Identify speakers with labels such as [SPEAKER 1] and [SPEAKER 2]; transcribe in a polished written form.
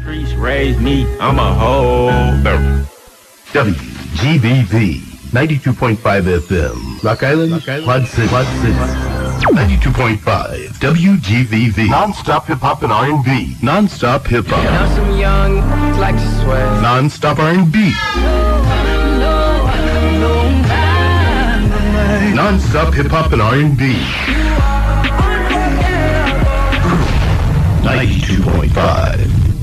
[SPEAKER 1] Streets raised me, I'm a whole bird.
[SPEAKER 2] WGBV 92.5 FM, Rock Island, Quad City. 92.5 WGVV. Non-stop hip-hop and R&B. Non-stop hip-hop.
[SPEAKER 3] Now some young like to sweat.
[SPEAKER 2] Non-stop R&B. Non-stop hip-hop and R&B. 92.5